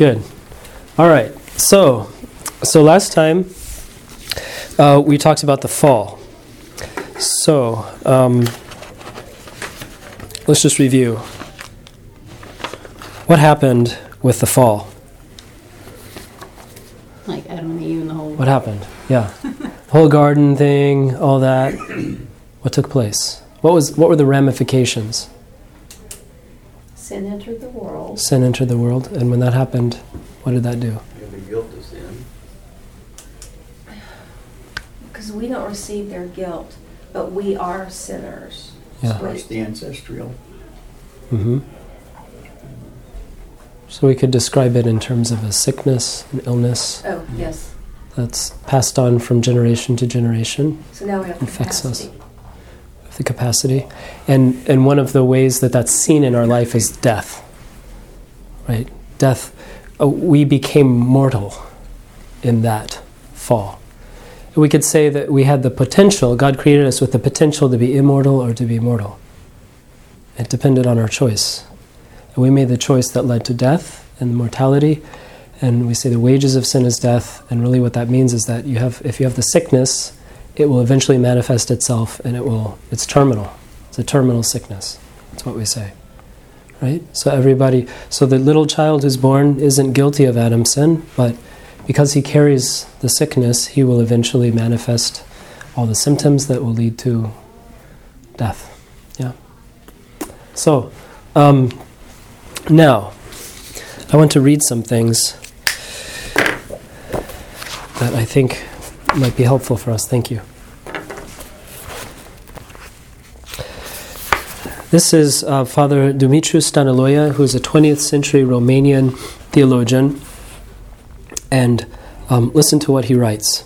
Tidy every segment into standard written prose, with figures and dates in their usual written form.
Good. All right. So last time we talked about the fall. So let's just review. What happened with the fall? Like Adam and Eve and the whole... What happened? Yeah. Whole garden thing, all that. What took place? What were the ramifications? Sin entered the world. Sin entered the world, and when that happened, what did that do? The guilt of sin. Because we don't receive their guilt, but we are sinners. Yeah. Starts the ancestral. Mm-hmm. So we could describe it in terms of a sickness, an illness. Oh, yes. That's passed on from generation to generation. So now we have the Affects us. capacity. The capacity. And one of the ways that that's seen in our life is death. Right? Death. We became mortal in that fall. We could say that we had the potential, God created us with the potential to be immortal or to be mortal. It depended on our choice. And we made the choice that led to death and mortality. And we say the wages of sin is death. And really what that means is that if you have the sickness, it will eventually manifest itself, and it's terminal. It's a terminal sickness. That's what we say. Right? So the little child who's born isn't guilty of Adam's sin, but because he carries the sickness, he will eventually manifest all the symptoms that will lead to death. Yeah. So, now, I want to read some things that I think might be helpful for us. Thank you. This is Father Dumitru Stăniloae, who is a 20th century Romanian theologian. And listen to what he writes.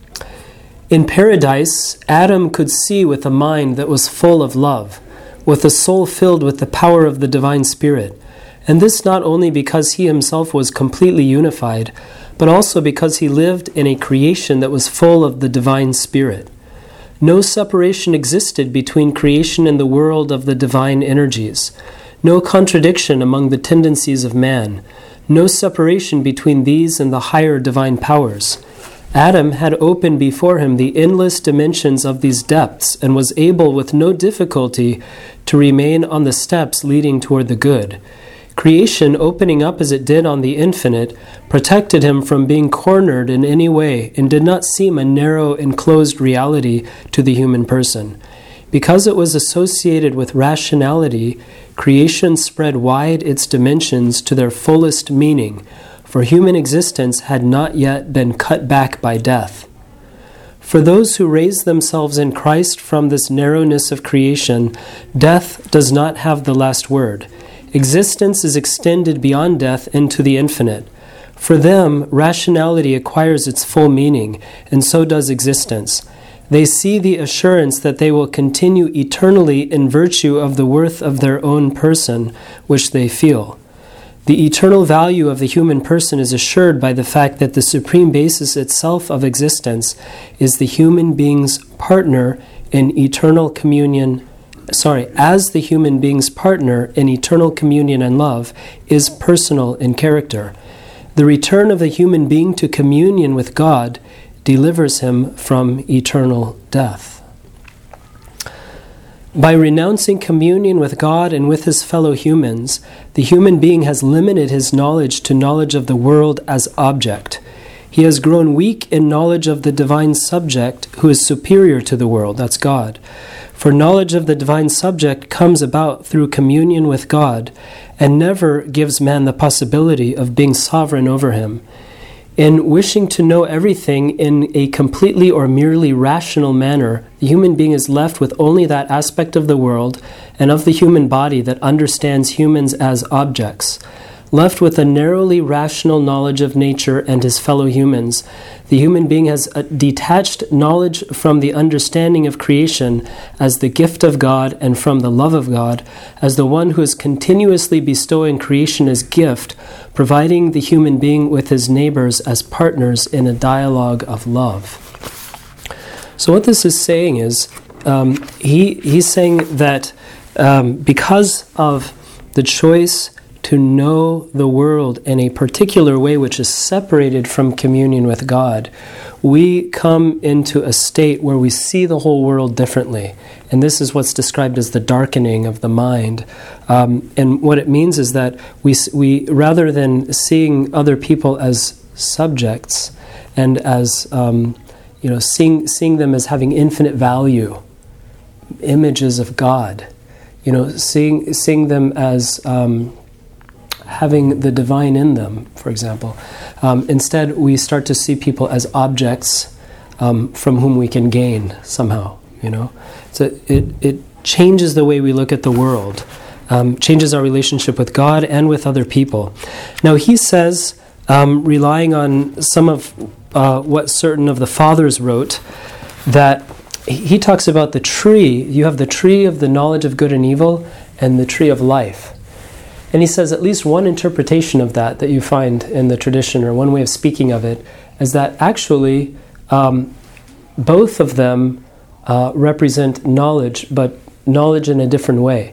In paradise, Adam could see with a mind that was full of love, with a soul filled with the power of the divine spirit. And this not only because he himself was completely unified, but also because he lived in a creation that was full of the divine spirit. No separation existed between creation and the world of the divine energies. No contradiction among the tendencies of man. No separation between these and the higher divine powers. Adam had opened before him the endless dimensions of these depths and was able with no difficulty to remain on the steps leading toward the good. Creation, opening up as it did on the infinite, protected him from being cornered in any way and did not seem a narrow, enclosed reality to the human person. Because it was associated with rationality, creation spread wide its dimensions to their fullest meaning, for human existence had not yet been cut back by death. For those who raise themselves in Christ from this narrowness of creation, death does not have the last word. Existence is extended beyond death into the infinite. For them, rationality acquires its full meaning, and so does existence. They see the assurance that they will continue eternally in virtue of the worth of their own person, which they feel. The eternal value of the human person is assured by the fact that the supreme basis itself of existence is the human being's partner in eternal communion. As the human being's partner in eternal communion and love is personal in character. The return of the human being to communion with God delivers him from eternal death. By renouncing communion with God and with his fellow humans, the human being has limited his knowledge to knowledge of the world as object. He has grown weak in knowledge of the divine subject who is superior to the world, that's God. For knowledge of the divine subject comes about through communion with God and never gives man the possibility of being sovereign over him. In wishing to know everything in a completely or merely rational manner, the human being is left with only that aspect of the world and of the human body that understands humans as objects. Left with a narrowly rational knowledge of nature and his fellow humans, the human being has a detached knowledge from the understanding of creation as the gift of God and from the love of God as the one who is continuously bestowing creation as gift, providing the human being with his neighbors as partners in a dialogue of love. So what this is saying is, he's saying that because of the choice to know the world in a particular way which is separated from communion with God, we come into a state where we see the whole world differently. And this is what's described as the darkening of the mind. And what it means is that we rather than seeing other people as subjects and as seeing them as having infinite value, images of God, seeing them as having the divine in them, for example. Instead, we start to see people as objects from whom we can gain somehow. So it changes the way we look at the world, changes our relationship with God and with other people. Now he says, relying on some of what certain of the fathers wrote, that he talks about the tree. You have the tree of the knowledge of good and evil and the tree of life. And he says at least one interpretation of that you find in the tradition, or one way of speaking of it, is that actually both of them represent knowledge, but knowledge in a different way.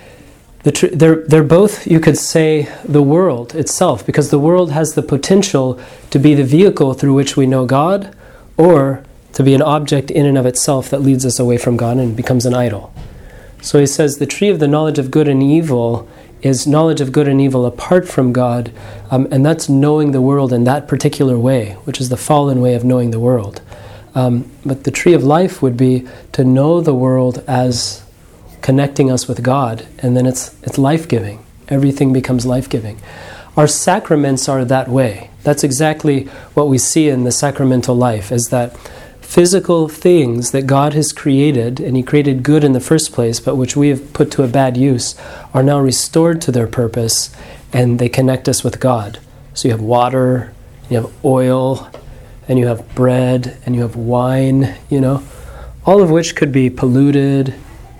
They're both, you could say, the world itself, because the world has the potential to be the vehicle through which we know God, or to be an object in and of itself that leads us away from God and becomes an idol. So he says the tree of the knowledge of good and evil is knowledge of good and evil apart from God, and that's knowing the world in that particular way, which is the fallen way of knowing the world. But the tree of life would be to know the world as connecting us with God, and then it's life-giving. Everything becomes life-giving. Our sacraments are that way. That's exactly what we see in the sacramental life, is that physical things that God has created, and He created good in the first place, but which we have put to a bad use, are now restored to their purpose, and they connect us with God. So you have water, you have oil, and you have bread, and you have wine, all of which could be polluted,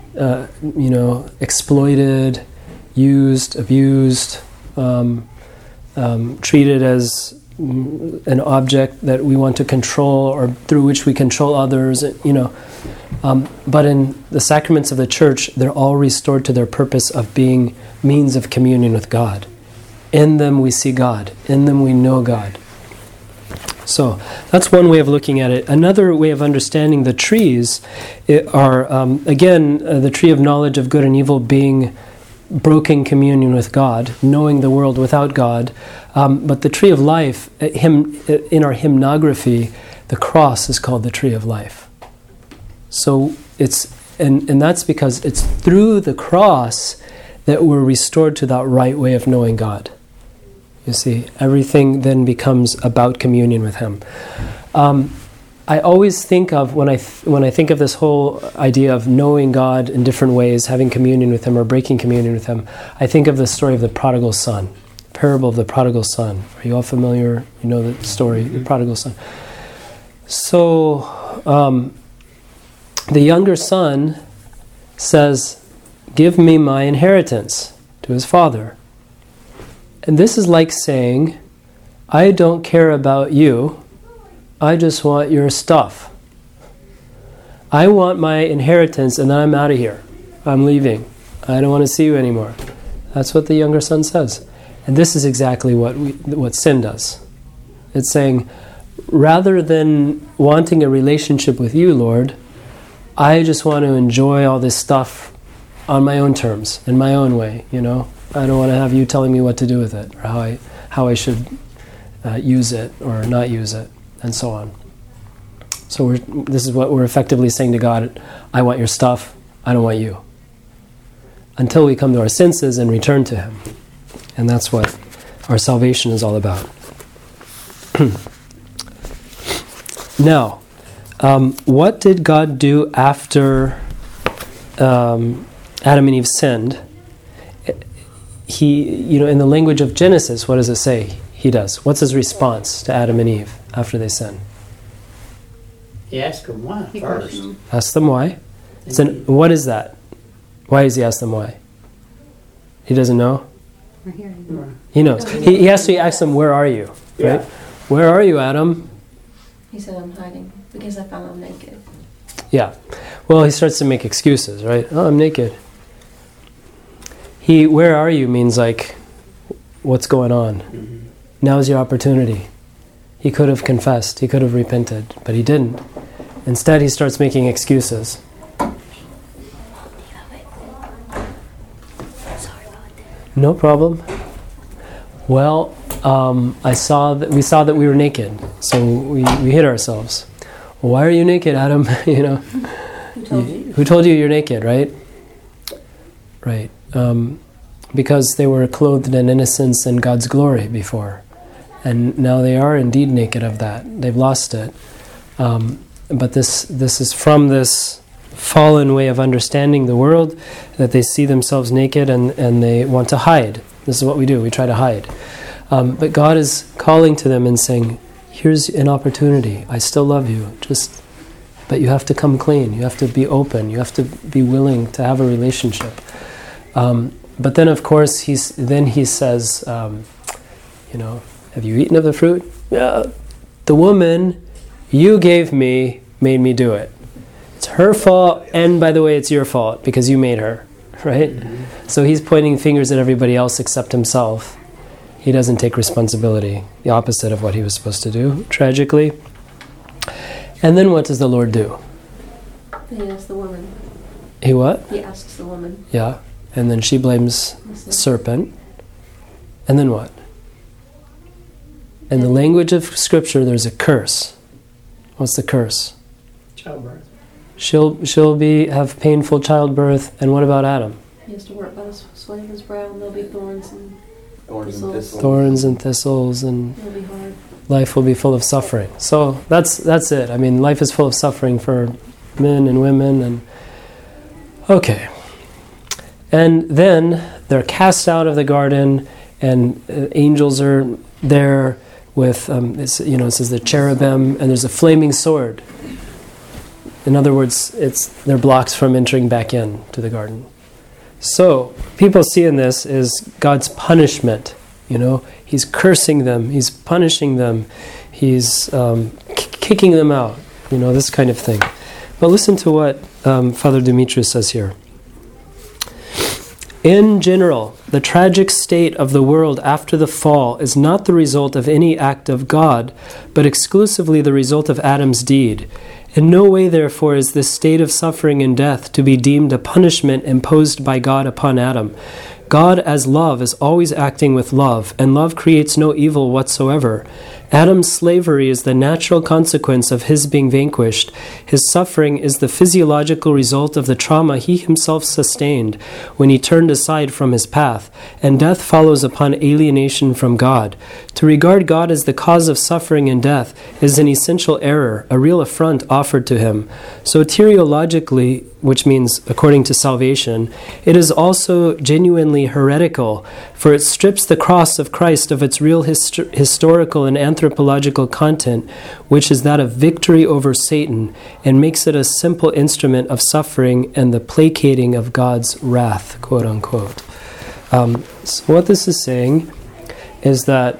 exploited, used, abused, treated as an object that we want to control, or through which we control others, but in the sacraments of the Church, they're all restored to their purpose of being means of communion with God. In them we see God. In them we know God. So that's one way of looking at it. Another way of understanding the trees are, the tree of knowledge of good and evil being broken communion with God, knowing the world without God. But the tree of life, in our hymnography, the cross is called the tree of life. So and that's because it's through the cross that we're restored to that right way of knowing God. You see, everything then becomes about communion with Him. I always think of, when I think of this whole idea of knowing God in different ways, having communion with Him or breaking communion with Him, I think of the story of the prodigal son, parable of the prodigal son. Are you all familiar? You know the story, the prodigal son. So, the younger son says, "Give me my inheritance," to his father. And this is like saying, "I don't care about you, I just want your stuff. I want my inheritance, and then I'm out of here. I'm leaving. I don't want to see you anymore." That's what the younger son says. And this is exactly what sin does. It's saying, rather than wanting a relationship with you, Lord, I just want to enjoy all this stuff on my own terms, in my own way, I don't want to have you telling me what to do with it, or how I should use it or not use it, and so on. So this is what we're effectively saying to God: I want your stuff, I don't want you. Until we come to our senses and return to Him. And that's what our salvation is all about. Now, what did God do after Adam and Eve sinned? He, in the language of Genesis, what does it say He does? What's His response to Adam and Eve after they sin? He asked them why first. Ask them why. What is that? Why does He ask them why? He doesn't know? He knows. He has to ask them, "Where are you?" Right? Yeah. "Where are you, Adam?" He said, "I'm hiding because I found I'm naked." Yeah. Well, he starts to make excuses, right? "Oh, I'm naked." "Where are you?" means like, what's going on. Now's your opportunity. He could have confessed, he could have repented, but he didn't. Instead, he starts making excuses. No problem. Well, we saw that we were naked, so we hid ourselves. Well, why are you naked, Adam? Who told you you're naked, right? Right. Because they were clothed in innocence and God's glory before. And now they are indeed naked of that. They've lost it. But this is from this fallen way of understanding the world, that they see themselves naked and they want to hide. This is what we do. We try to hide. But God is calling to them and saying, here's an opportunity. I still love you. But you have to come clean. You have to be open. You have to be willing to have a relationship. But then, of course, he says, have you eaten of the fruit? Yeah. The woman you gave me made me do it. It's her fault, and by the way, it's your fault because you made her, right? Mm-hmm. So he's pointing fingers at everybody else except himself. He doesn't take responsibility, the opposite of what he was supposed to do, tragically. And then what does the Lord do? He asks the woman. He what? He asks the woman. Yeah. And then she blames the serpent. And then what? In the language of Scripture, there's a curse. What's the curse? Childbirth. She'll have painful childbirth. And what about Adam? He has to work by the sweat of his brow, and there'll be thorns and thistles. Thorns and thistles, and it'll be hard. Life will be full of suffering. So that's it. I mean, life is full of suffering for men and women. And okay. And then they're cast out of the garden, and angels are there with, it says the cherubim, and there's a flaming sword. In other words, they're blocked from entering back in to the garden. So people see in this is God's punishment. He's cursing them, he's punishing them, he's kicking them out. This kind of thing. But listen to what Father Dumitru says here. In general, the tragic state of the world after the fall is not the result of any act of God, but exclusively the result of Adam's deed. In no way, therefore, is this state of suffering and death to be deemed a punishment imposed by God upon Adam. God, as love, is always acting with love, and love creates no evil whatsoever. Adam's slavery is the natural consequence of his being vanquished. His suffering is the physiological result of the trauma he himself sustained when he turned aside from his path, and death follows upon alienation from God. To regard God as the cause of suffering and death is an essential error, a real affront offered to him. Soteriologically, which means according to salvation, it is also genuinely heretical, for it strips the cross of Christ of its real historical and anthropological content, which is that of victory over Satan, and makes it a simple instrument of suffering and the placating of God's wrath, quote unquote. So what this is saying is that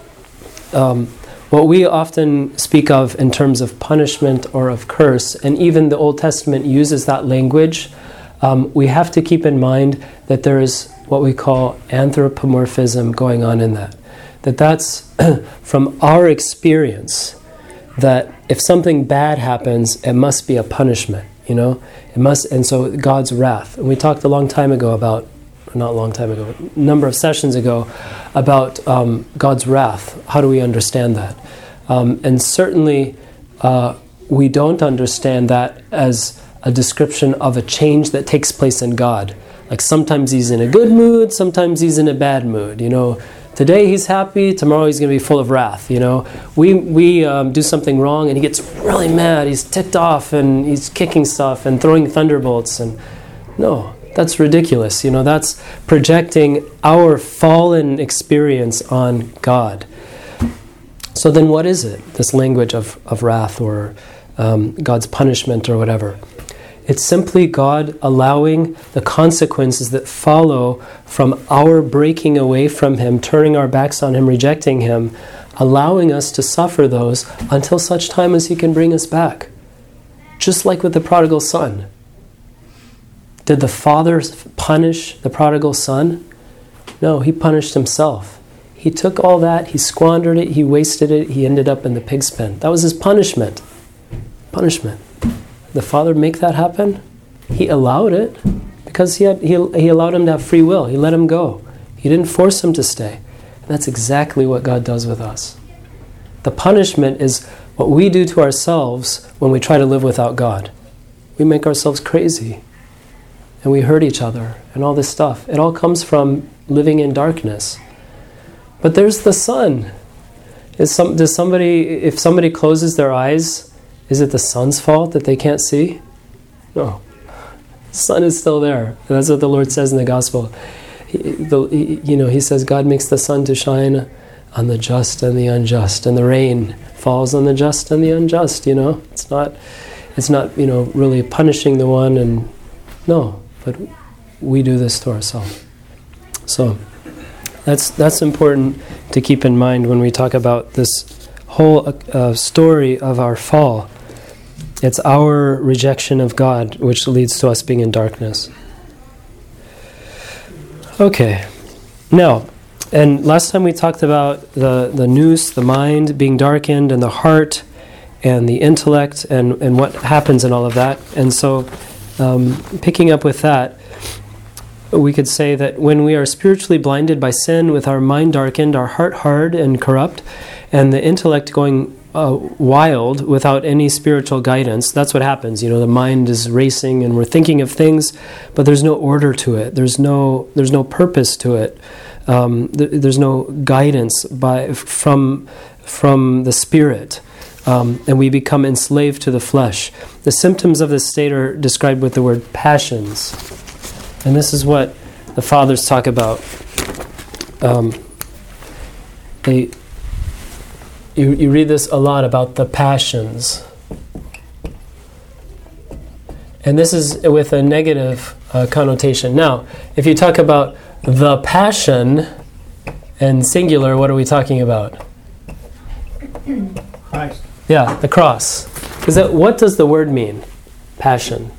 what we often speak of in terms of punishment or of curse, and even the Old Testament uses that language, we have to keep in mind that there is what we call anthropomorphism going on in that. That's from our experience, that if something bad happens, it must be a punishment, It must, and so God's wrath. And we talked a long time ago about, not a long time ago, a number of sessions ago, about God's wrath. How do we understand that? And certainly we don't understand that as a description of a change that takes place in God. Like sometimes he's in a good mood, sometimes he's in a bad mood. Today he's happy, tomorrow he's going to be full of wrath. We do something wrong and he gets really mad, he's ticked off and he's kicking stuff and throwing thunderbolts. And no, that's ridiculous. That's projecting our fallen experience on God. So then what is it, this language of wrath or God's punishment or whatever? It's simply God allowing the consequences that follow from our breaking away from Him, turning our backs on Him, rejecting Him, allowing us to suffer those until such time as He can bring us back. Just like with the prodigal son. Did the father punish the prodigal son? No, he punished himself. He took all that, he squandered it, he wasted it, he ended up in the pig's pen. That was his punishment. Punishment. The Father make that happen? He allowed it because he allowed him to have free will. He let him go. He didn't force him to stay. And that's exactly what God does with us. The punishment is what we do to ourselves when we try to live without God. We make ourselves crazy. And we hurt each other and all this stuff. It all comes from living in darkness. But there's the sun. If somebody closes their eyes, is it the sun's fault that they can't see? No. The sun is still there. And that's what the Lord says in the gospel. He says God makes the sun to shine on the just and the unjust, and the rain falls on the just and the unjust. It's not really punishing the one, and no, but we do this to ourselves. So that's important to keep in mind when we talk about this whole story of our fall. It's our rejection of God which leads to us being in darkness. Okay, now, and last time we talked about the nous, the mind being darkened, and the heart, and the intellect, and what happens in all of that. And so, picking up with that, we could say that when we are spiritually blinded by sin, with our mind darkened, our heart hard and corrupt, and the intellect going wild without any spiritual guidance, that's what happens. The mind is racing and we're thinking of things, but there's no order to it. There's no purpose to it. There's no guidance from the Spirit. And we become enslaved to the flesh. The symptoms of this state are described with the word passions. And this is what the Fathers talk about. You read this a lot about the passions. And this is with a negative connotation. Now, if you talk about the passion and singular, what are we talking about? Christ. Yeah, the cross. What does the word mean? Passion.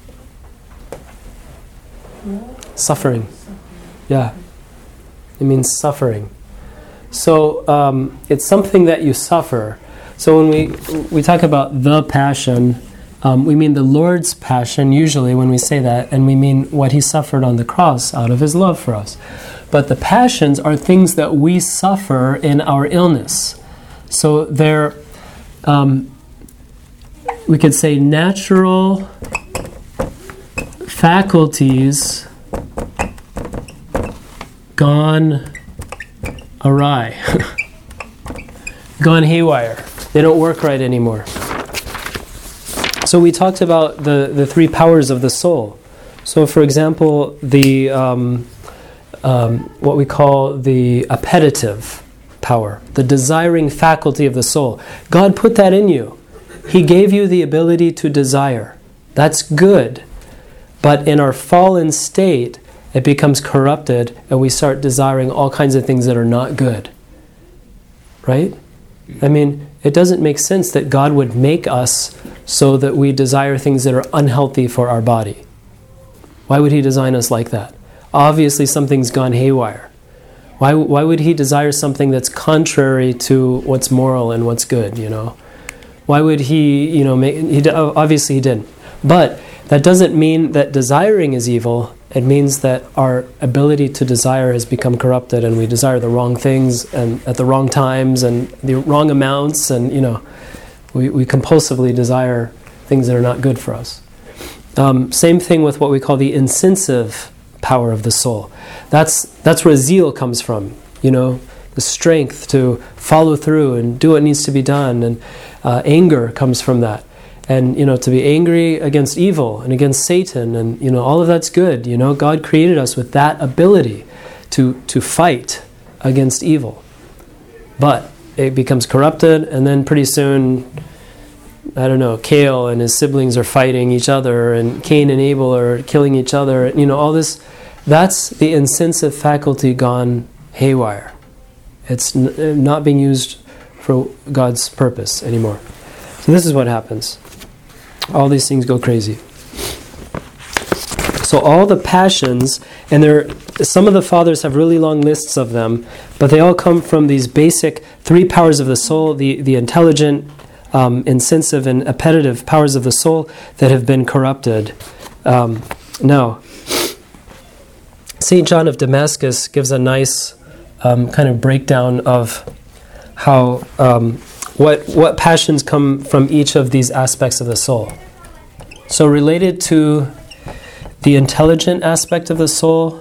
Suffering. Yeah. It means suffering. So it's something that you suffer. So when we talk about the passion, we mean the Lord's passion usually when we say that, and we mean what he suffered on the cross out of his love for us. But the passions are things that we suffer in our illness. So they're, we could say, natural faculties gone awry, gone haywire. They don't work right anymore. So we talked about the three powers of the soul. So, for example, the what we call the appetitive power, the desiring faculty of the soul. God put that in you. He gave you the ability to desire. That's good. But in our fallen state, it becomes corrupted and we start desiring all kinds of things that are not good. Right? I mean, it doesn't make sense that God would make us so that we desire things that are unhealthy for our body. Why would he design us like that? Obviously something's gone haywire. Why would he desire something that's contrary to what's moral and what's good, Why would he, obviously he didn't. But that doesn't mean that desiring is evil. It means that our ability to desire has become corrupted and we desire the wrong things and at the wrong times and the wrong amounts and, we compulsively desire things that are not good for us. Same thing with what we call the insensitive power of the soul. That's where zeal comes from, the strength to follow through and do what needs to be done, and anger comes from that. And, to be angry against evil and against Satan and, all of that's good. God created us with that ability to fight against evil. But it becomes corrupted, and then pretty soon, Cain and his siblings are fighting each other, and Cain and Abel are killing each other. All this, that's the insensitive faculty gone haywire. It's not being used for God's purpose anymore. So this is what happens. All these things go crazy. So all the passions, and some of the fathers have really long lists of them, but they all come from these basic three powers of the soul, the intelligent, insensitive, and appetitive powers of the soul that have been corrupted. Now, St. John of Damascus gives a nice kind of breakdown of how what passions come from each of these aspects of the soul. So related to the intelligent aspect of the soul,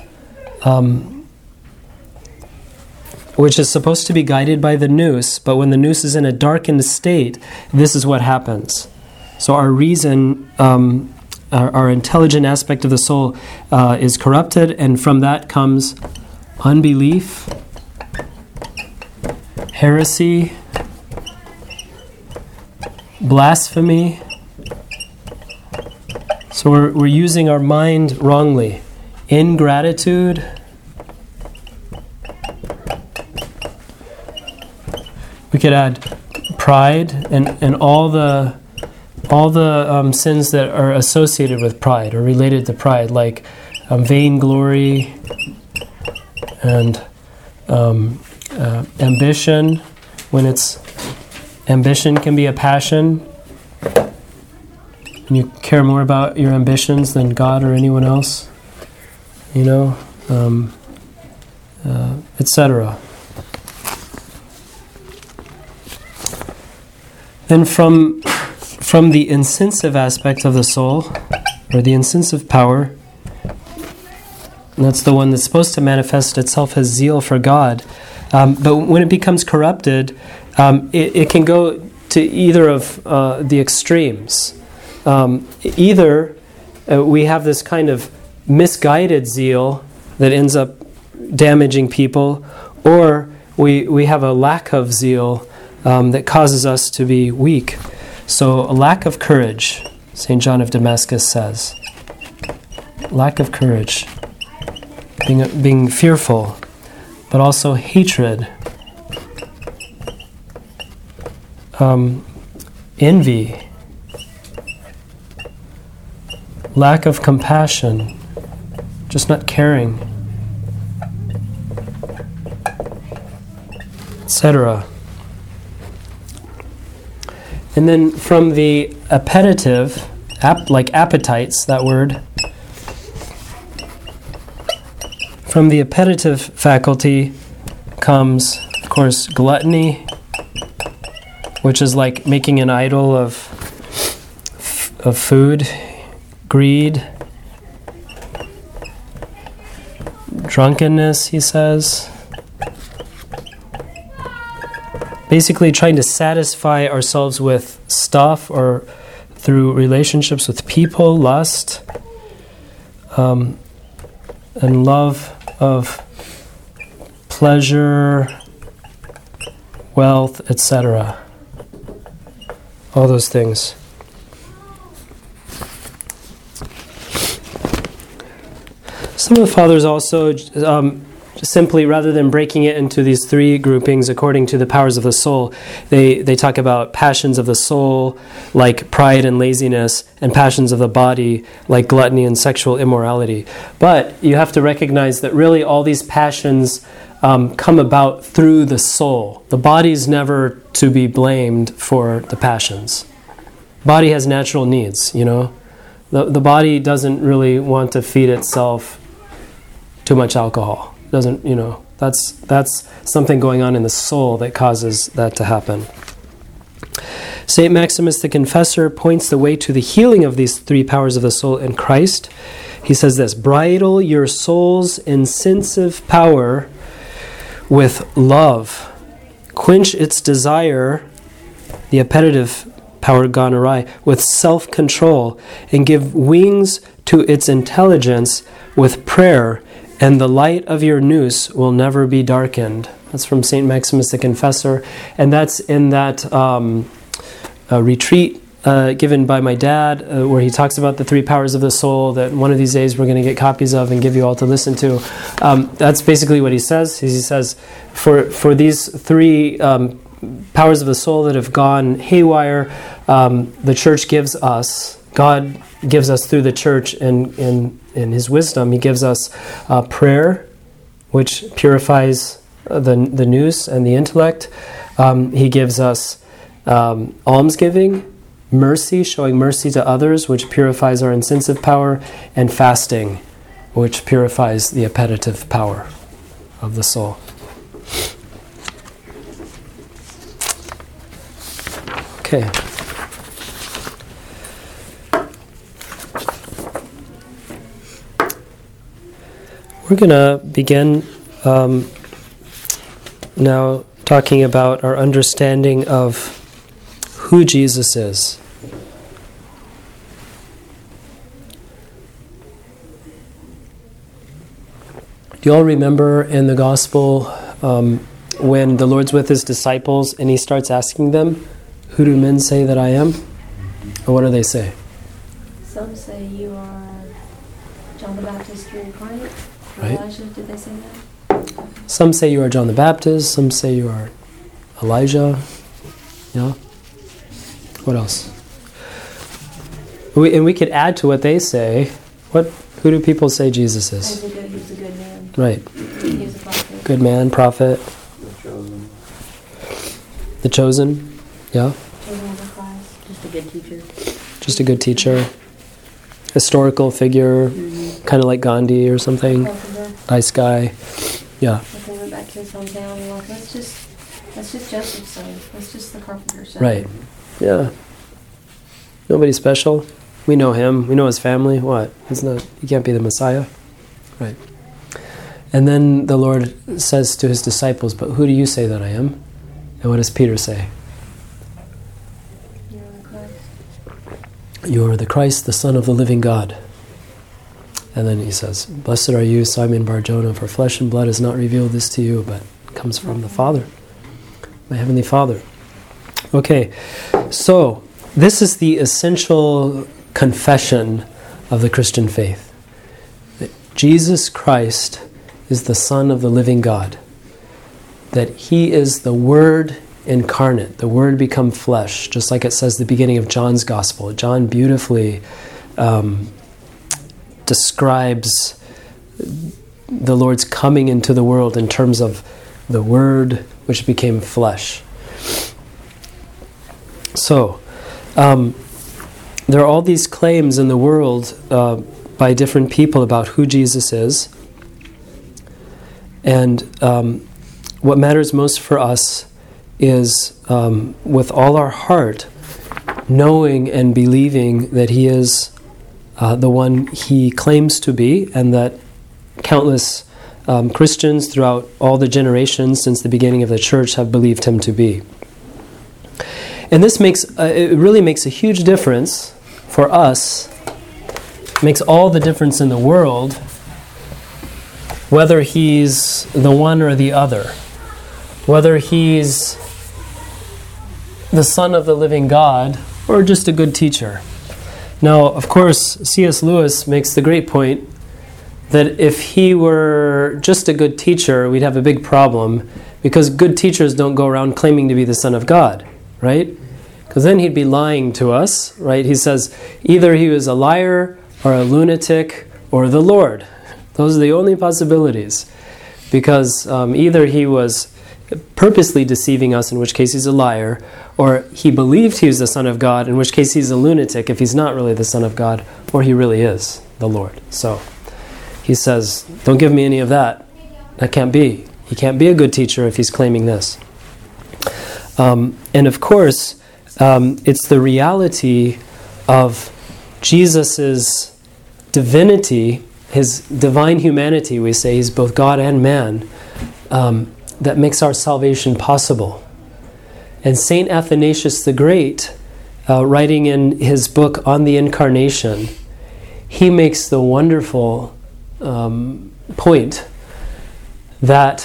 which is supposed to be guided by the nous, but when the nous is in a darkened state, this is what happens. So our reason, our intelligent aspect of the soul is corrupted, and from that comes unbelief, heresy, blasphemy. So we're using our mind wrongly. Ingratitude, we could add pride and all the sins that are associated with pride or related to pride, like vainglory and ambition. When ambition can be a passion, and you care more about your ambitions than God or anyone else, etc. Then from the insensitive aspect of the soul, or the insensitive power, and that's the one that's supposed to manifest itself as zeal for God, but when it becomes corrupted, it can go to either of the extremes. Either we have this kind of misguided zeal that ends up damaging people, or we have a lack of zeal that causes us to be weak. So a lack of courage, St. John of Damascus says. Lack of courage, being fearful, but also hatred, envy, lack of compassion, just not caring, etc. And then from the appetitive, like appetites, that word, from the appetitive faculty comes, of course, gluttony, which is like making an idol of food, greed, drunkenness, he says. Basically trying to satisfy ourselves with stuff or through relationships with people, lust, and love of pleasure, wealth, etc. All those things. Some of the fathers also simply, rather than breaking it into these three groupings according to the powers of the soul, they talk about passions of the soul, like pride and laziness, and passions of the body, like gluttony and sexual immorality. But you have to recognize that really all these passions come about through the soul. The body's never to be blamed for the passions. Body has natural needs, The body doesn't really want to feed itself too much alcohol. Doesn't, that's something going on in the soul that causes that to happen. St. Maximus the Confessor points the way to the healing of these three powers of the soul in Christ. He says this: bridle your soul's insensitive power with love. Quench its desire, the appetitive power gone awry, with self-control, and give wings to its intelligence with prayer, and the light of your nous will never be darkened. That's from St. Maximus the Confessor, and that's in that retreat given by my dad, where he talks about the three powers of the soul that one of these days we're going to get copies of and give you all to listen to. That's basically what he says. He says, for these three powers of the soul that have gone haywire, the Church gives us God gives us through the church and in His wisdom, He gives us prayer, which purifies the nous and the intellect. He gives us almsgiving, mercy, showing mercy to others, which purifies our incensive power, and fasting, which purifies the appetitive power of the soul. Okay. We're going to begin now talking about our understanding of who Jesus is. Do you all remember in the gospel when the Lord's with His disciples and He starts asking them, "Who do men say that I am?" And what do they say? Some say you are John the Baptist reincarnate. Right. Elijah, did they say that? Some say you are John the Baptist. Some say you are Elijah. Yeah. What else? We could add to what they say. Who do people say Jesus is? He's a good man. Right. He was a prophet. Good man, prophet. The chosen. Yeah. Chosen of the Christ. Just a good teacher. Just a good teacher. Historical figure, kind of like Gandhi or something. Carpenter. Nice guy. Yeah. If they went back to his hometown, and like, that's just Joseph's son. That's just the carpenter's son. Right. Yeah. Nobody special. We know him. We know his family. What? He can't be the Messiah. Right. And then the Lord says to His disciples, "But who do you say that I am?" And what does Peter say? You're the Christ. "You are the Christ, the Son of the living God." And then he says, "Blessed are you, Simon Bar-Jonah, for flesh and blood has not revealed this to you, but it comes from the Father, my Heavenly Father." Okay, so this is the essential confession of the Christian faith. That Jesus Christ is the Son of the living God. That He is the Word incarnate, the Word become flesh, just like it says at the beginning of John's Gospel. John beautifully describes the Lord's coming into the world in terms of the Word which became flesh. So, there are all these claims in the world by different people about who Jesus is. And what matters most for us is, with all our heart, knowing and believing that He is the one He claims to be, and that countless Christians throughout all the generations since the beginning of the church have believed Him to be. And this it really makes a huge difference for us, makes all the difference in the world, whether He's the one or the other, whether He's the Son of the living God or just a good teacher. Now, of course, C.S. Lewis makes the great point that if He were just a good teacher, we'd have a big problem, because good teachers don't go around claiming to be the Son of God, right? Because then He'd be lying to us, right? He says either He was a liar or a lunatic or the Lord. Those are the only possibilities. Because either He was purposely deceiving us, in which case He's a liar, or He believed He was the Son of God, in which case He's a lunatic if He's not really the Son of God, or He really is the Lord. So he says, don't give me any of that. That can't be. He can't be a good teacher if He's claiming this. And of course, it's the reality of Jesus' divinity, His divine humanity, we say He's both God and man, that makes our salvation possible. And Saint Athanasius the Great, writing in his book On the Incarnation, he makes the wonderful point that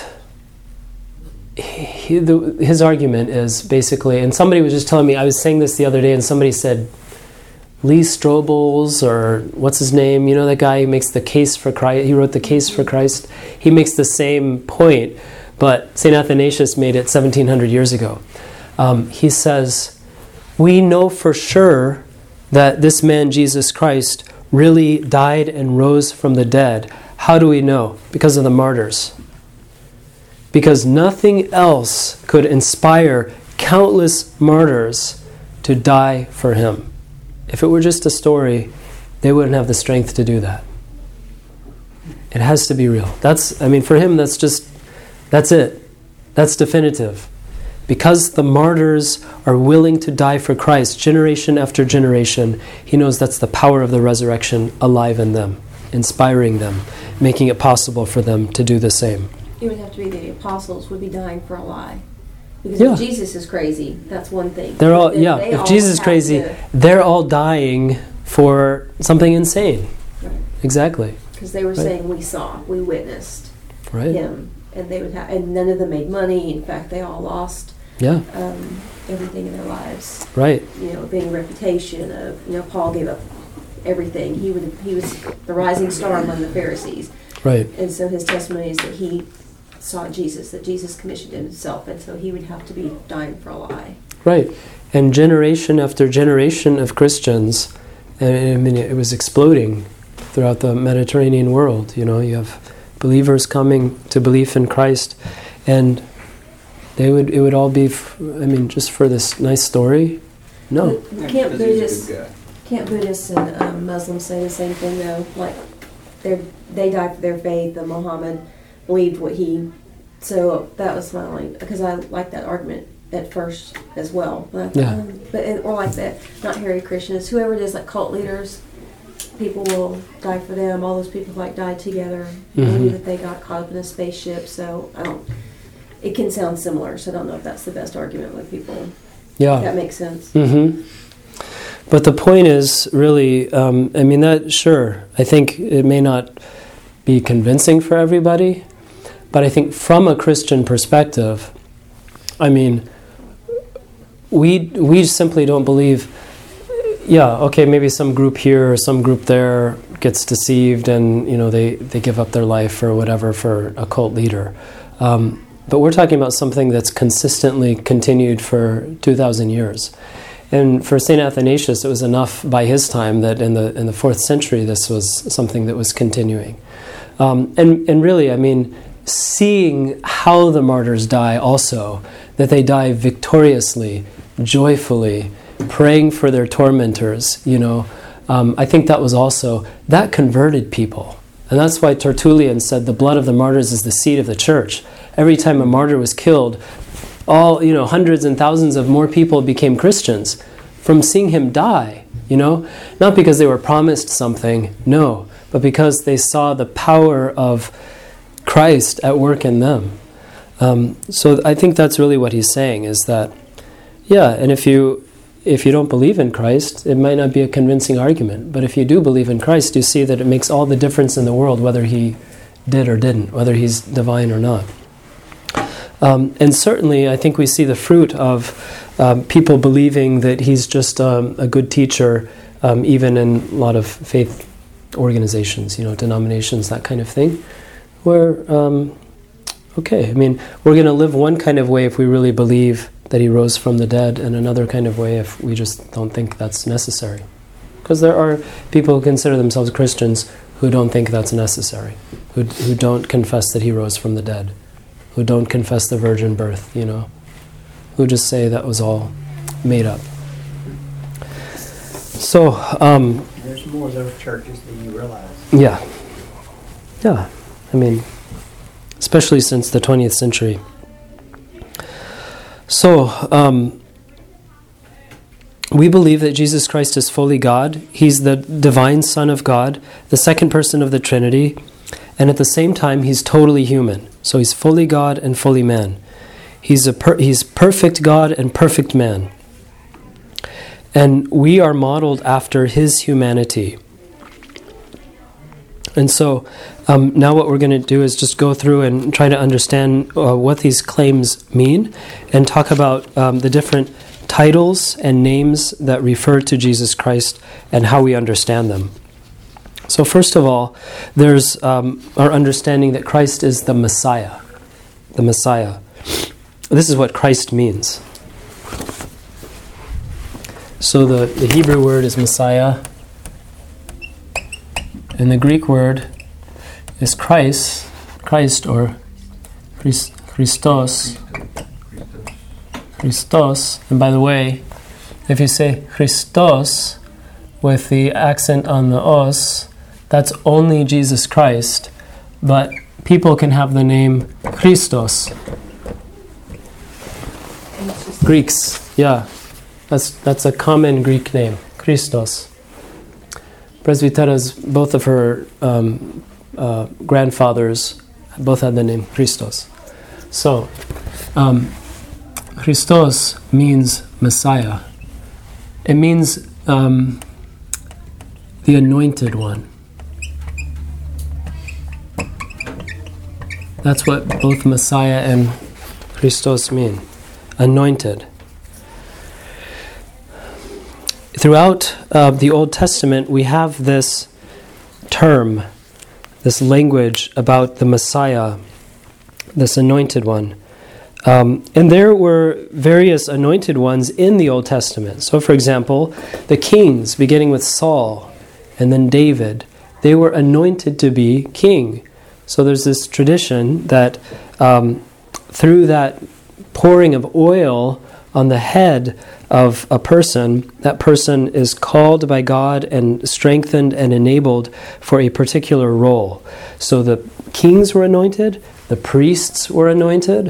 his argument is basically, and somebody was just telling me, I was saying this the other day, and somebody said, Lee Strobel's, or what's his name, you know that guy who makes the case for Christ, he wrote the case for Christ, he makes the same point, but St. Athanasius made it 1700 years ago. He says, we know for sure that this man, Jesus Christ, really died and rose from the dead. How do we know? Because of the martyrs. Because nothing else could inspire countless martyrs to die for him. If it were just a story, they wouldn't have the strength to do that. It has to be real. For him, that's it. That's definitive. Because the martyrs are willing to die for Christ generation after generation, he knows that's the power of the resurrection alive in them, inspiring them, making it possible for them to do the same. It would have to be the apostles would be dying for a lie. Because Yeah. if Jesus is crazy, that's one thing. They're all, But then they if all Jesus is have crazy, to- they're all dying for something insane. Right. Exactly. Because they were Right. saying, we witnessed Right? him. And they would have, and none of them made money. In fact, they all lost Yeah, everything in their lives. right. Being a reputation of, Paul gave up everything. He was the rising star among the Pharisees. Right. And so his testimony is that he saw Jesus, that Jesus commissioned himself, and so he would have to be dying for a lie. Right. And generation after generation of Christians, it was exploding throughout the Mediterranean world. You have believers coming to belief in Christ, and it would all be, just for this nice story? No. Can't Because he's a Buddhists, good guy. and Muslims say the same thing though? Like, they died for their faith, and Muhammad believed what he... So that was my only... Because I like that argument at first as well. Yeah. Or like that, not Hare Krishnas, whoever it is, like cult leaders, people will die for them. All those people died together. Maybe that they got caught up in a spaceship. So it can sound similar. So I don't know if that's the best argument with people. Yeah. If that makes sense. Mm-hmm. But the point is really, I think it may not be convincing for everybody, but I think from a Christian perspective, we simply don't believe, maybe some group here or some group there gets deceived and, they give up their life or whatever for a cult leader. But we're talking about something that's consistently continued for 2,000 years. And for St. Athanasius, it was enough by his time that in the 4th century, this was something that was continuing. And really, seeing how the martyrs die also, that they die victoriously, joyfully, praying for their tormentors, I think that was also, that converted people. And that's why Tertullian said the blood of the martyrs is the seed of the church. Every time a martyr was killed, hundreds and thousands of more people became Christians from seeing him die, Not because they were promised something, no, but because they saw the power of Christ at work in them. So I think that's really what he's saying, is that, and if you don't believe in Christ, it might not be a convincing argument, but if you do believe in Christ, you see that it makes all the difference in the world whether he did or didn't, whether he's divine or not. And certainly, I think we see the fruit of people believing that he's just a good teacher, even in a lot of faith organizations, denominations, that kind of thing, where, we're going to live one kind of way if we really believe that he rose from the dead, and another kind of way if we just don't think that's necessary. Because there are people who consider themselves Christians who don't think that's necessary, who don't confess that he rose from the dead, who don't confess the virgin birth, who just say that was all made up. So, There's more of those churches than you realize. Yeah, especially since the 20th century. So, we believe that Jesus Christ is fully God. He's the divine Son of God, the second person of the Trinity, and at the same time, he's totally human. So he's fully God and fully man. He's perfect God and perfect man. And we are modeled after his humanity. And so now what we're going to do is just go through and try to understand what these claims mean and talk about the different titles and names that refer to Jesus Christ and how we understand them. So first of all, there's our understanding that Christ is the Messiah. The Messiah. This is what Christ means. So the Hebrew word is Messiah, and the Greek word is Christ or Christos. Christos. And by the way, if you say Christos with the accent on the os, that's only Jesus Christ, but people can have the name Christos. Greeks, yeah. That's a common Greek name, Christos. Presbytera's, both of her grandfathers, both had the name Christos. So, Christos means Messiah. It means the anointed one. That's what both Messiah and Christos mean. Anointed. Throughout the Old Testament, we have this term, this language about the Messiah, this anointed one. And there were various anointed ones in the Old Testament. So, for example, the kings, beginning with Saul and then David, they were anointed to be king. So there's this tradition that through that pouring of oil on the head of a person, that person is called by God and strengthened and enabled for a particular role. So the kings were anointed, the priests were anointed,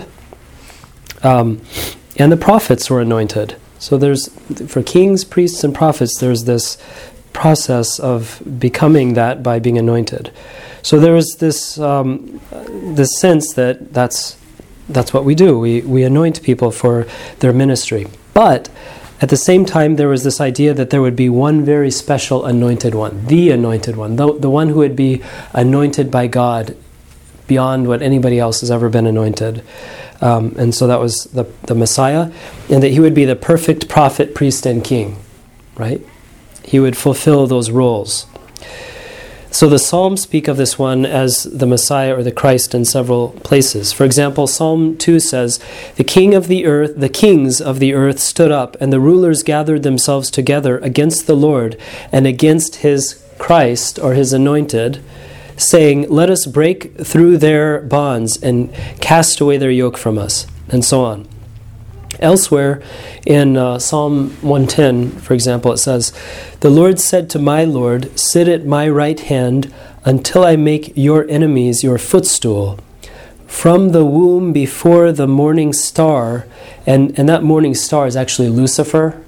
and the prophets were anointed. So there's, for kings, priests, and prophets, there's this process of becoming that by being anointed. So there is this this sense that that's what we do. We anoint people for their ministry. But at the same time, there was this idea that there would be one very special anointed one, the anointed one, the one who would be anointed by God beyond what anybody else has ever been anointed. And so that was the Messiah, and that he would be the perfect prophet, priest, and king, right? He would fulfill those roles. So the Psalms speak of this one as the Messiah or the Christ in several places. For example, Psalm 2 says, the kings of the earth stood up, and the rulers gathered themselves together against the Lord and against his Christ, or his anointed, saying, let us break through their bonds and cast away their yoke from us, and so on. Elsewhere, in Psalm 110, for example, it says, the Lord said to my Lord, sit at my right hand until I make your enemies your footstool. From the womb before the morning star, and that morning star is actually Lucifer.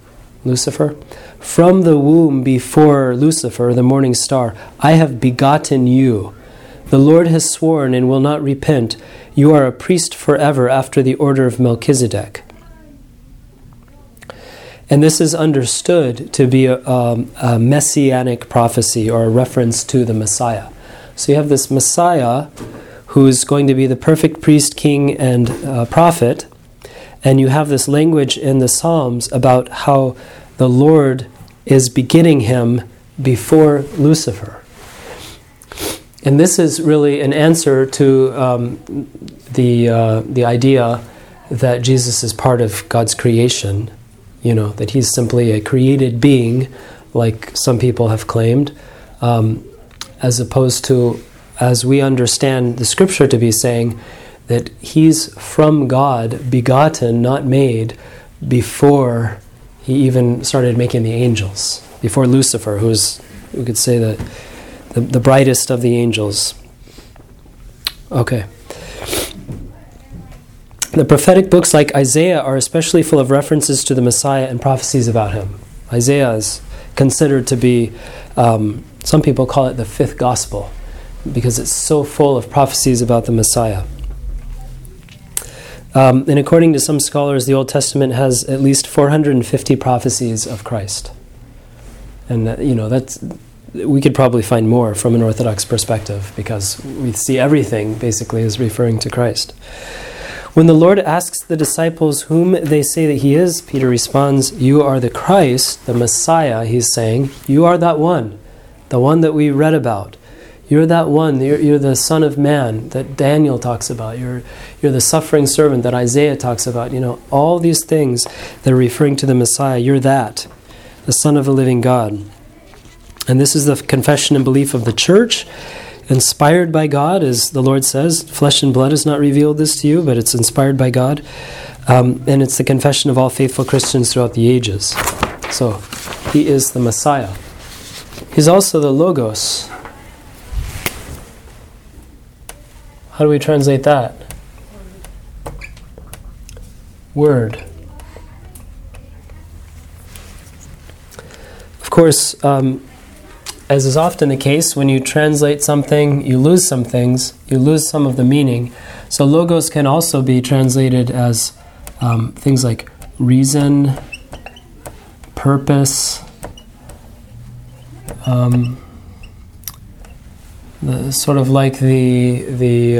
From the womb before Lucifer, the morning star, I have begotten you. The Lord has sworn and will not repent. You are a priest forever after the order of Melchizedek. And this is understood to be a messianic prophecy, or a reference to the Messiah. So you have this Messiah who's going to be the perfect priest, king, and prophet. And you have this language in the Psalms about how the Lord is begetting him before Lucifer. And this is really an answer to the idea that Jesus is part of God's creation, that he's simply a created being, like some people have claimed, as opposed to, as we understand the Scripture to be saying, that he's from God, begotten, not made, before he even started making the angels, before Lucifer, who's, we could say, the brightest of the angels. Okay. The prophetic books like Isaiah are especially full of references to the Messiah and prophecies about him. Isaiah is considered to be, some people call it the fifth gospel, because it's so full of prophecies about the Messiah. And according to some scholars, the Old Testament has at least 450 prophecies of Christ. And, that's, we could probably find more from an Orthodox perspective, because we see everything basically as referring to Christ. When the Lord asks the disciples whom they say that he is, Peter responds, you are the Christ, the Messiah, he's saying. You are that one, the one that we read about. You're that one. You're the Son of Man that Daniel talks about. You're the suffering servant that Isaiah talks about. All these things that are referring to the Messiah. You're that, the Son of the living God. And this is the confession and belief of the church, inspired by God, as the Lord says. Flesh and blood has not revealed this to you, but it's inspired by God. And it's the confession of all faithful Christians throughout the ages. So, he is the Messiah. He's also the Logos. How do we translate that? Word. Of course, as is often the case, when you translate something, you lose some things, you lose some of the meaning. So Logos can also be translated as things like reason, purpose, sort of like the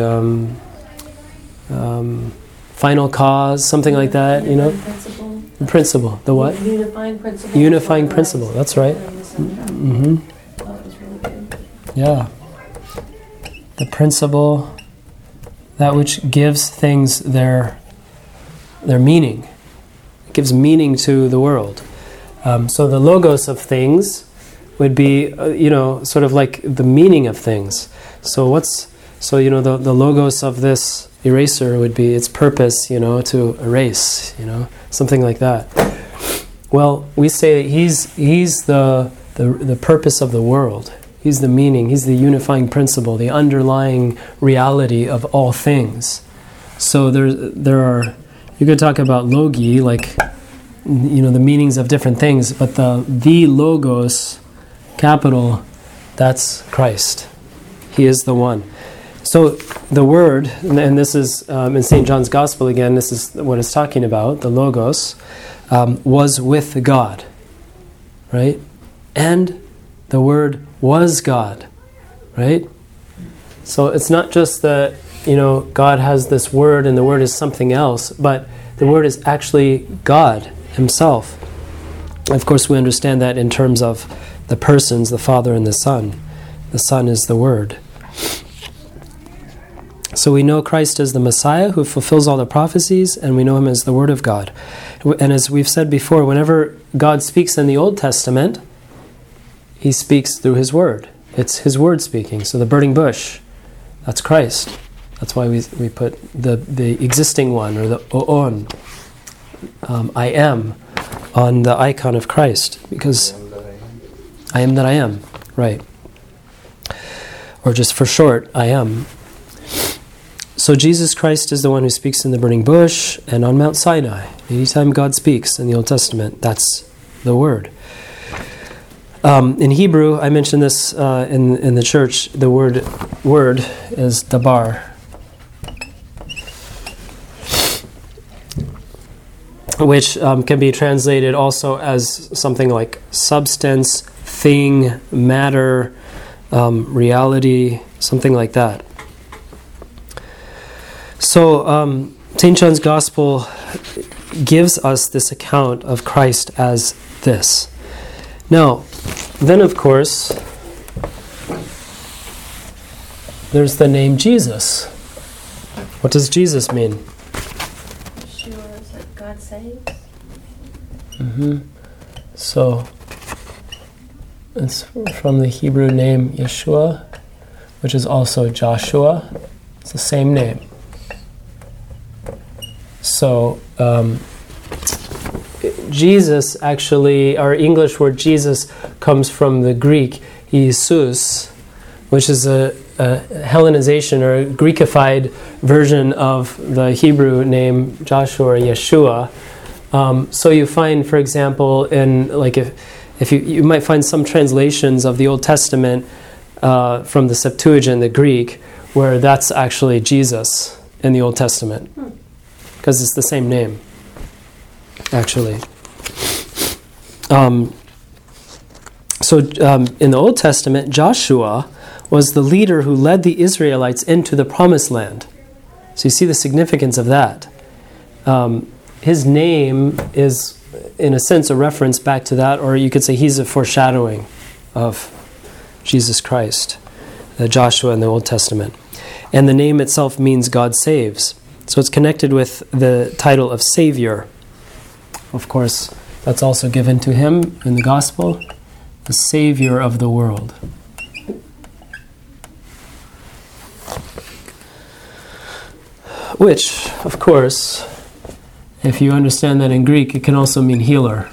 final cause, something like that, Principle. Principle. The what? Unifying principle. Unifying principle. That's right. Mm-hmm. That was really good. Yeah. The principle, that which gives things their meaning. It gives meaning to the world. So the logos of things would be, sort of like the meaning of things. So the logos of this eraser would be its purpose, to erase, something like that. Well, we say that he's the purpose of the world. He's the meaning. He's the unifying principle, the underlying reality of all things. So there are. You could talk about logi, like the meanings of different things, but the logos, capital, that's Christ. He is the one. So the Word, and this is in St. John's Gospel again, this is what it's talking about, the Logos, was with God, right? And the Word was God, right? So it's not just that, God has this Word and the Word is something else, but the Word is actually God Himself. Of course, we understand that in terms of the persons, the Father and the Son. The Son is the Word. So we know Christ as the Messiah who fulfills all the prophecies, and we know Him as the Word of God. And as we've said before, whenever God speaks in the Old Testament, He speaks through His Word. It's His Word speaking. So the burning bush, that's Christ. That's why we put the existing one, or the O'on, I am, on the icon of Christ, because I am that I am, right. Or just for short, I am. So Jesus Christ is the one who speaks in the burning bush and on Mount Sinai. Anytime God speaks in the Old Testament, that's the Word. In Hebrew, I mentioned this in the church, the word is dabar, which can be translated also as something like substance, thing, matter, reality, something like that. So St. John's Gospel gives us this account of Christ as this. Now, then of course, there's the name Jesus. What does Jesus mean? Yeshua is like God saves. Mm-hmm. So, it's from the Hebrew name Yeshua, which is also Joshua. It's the same name. So, Jesus actually, our English word Jesus comes from the Greek Jesus, which is a Hellenization or a Greekified version of the Hebrew name Joshua or Yeshua. So you find, for example, in like if you might find some translations of the Old Testament from the Septuagint, the Greek, where that's actually Jesus in the Old Testament, because it's the same name, actually. So in the Old Testament, Joshua was the leader who led the Israelites into the Promised Land. So you see the significance of that. His name is, in a sense, a reference back to that, or you could say he's a foreshadowing of Jesus Christ. Joshua in the Old Testament. And the name itself means God saves. So it's connected with the title of Savior. Of course, that's also given to him in the Gospel, the Savior of the world. Which, of course, if you understand that in Greek, it can also mean healer.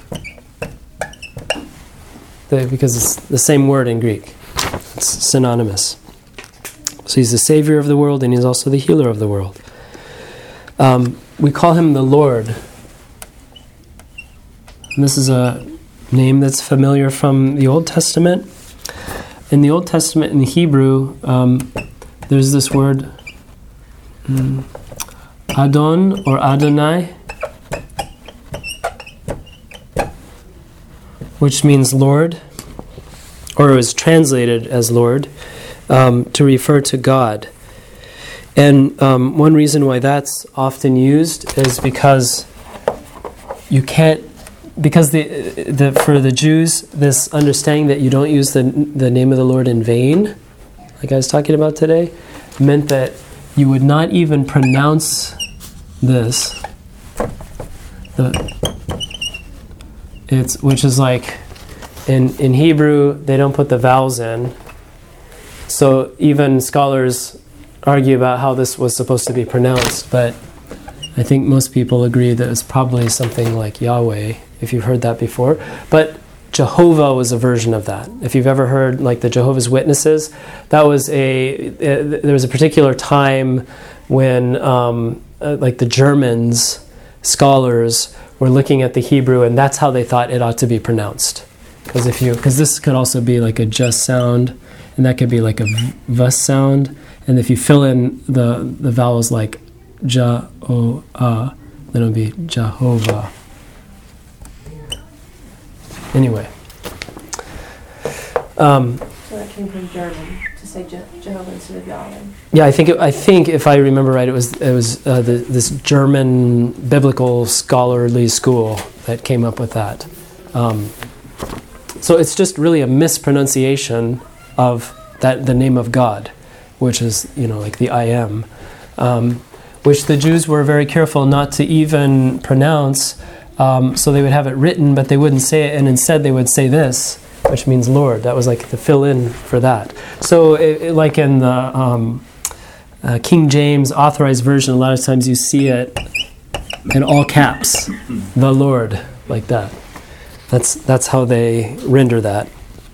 Because it's the same word in Greek. It's synonymous. So he's the Savior of the world, and he's also the healer of the world. We call him the Lord. And this is a name that's familiar from the Old Testament. In the Old Testament, in the Hebrew, there's this word, Adon or Adonai, which means Lord, or is translated as Lord, to refer to God. And one reason why that's often used is because you can't, because for the Jews, this understanding that you don't use the name of the Lord in vain, like I was talking about today, meant that you would not even pronounce this, which is like, in Hebrew, they don't put the vowels in. So even scholars argue about how this was supposed to be pronounced, but I think most people agree that it's probably something like Yahweh, if you've heard that before. But Jehovah was a version of that. If you've ever heard like the Jehovah's Witnesses, that was there was a particular time when like the Germans, scholars, were looking at the Hebrew, and that's how they thought it ought to be pronounced. Because this could also be like a j sound, and that could be like a v sound. And if you fill in the vowels like ja-o-a, then it'll be Jehovah. Anyway. So that came from German, to say Jehovah instead of Yahweh. Yeah, I think if I remember right, it was this German biblical scholarly school that came up with that. So it's just really a mispronunciation of the name of God, which is, like the I am, which the Jews were very careful not to even pronounce. So they would have it written, but they wouldn't say it, and instead they would say this, which means Lord. That was like the fill-in for that. So like in the King James Authorized Version, a lot of times you see it in all caps, the Lord, like that. That's how they render that.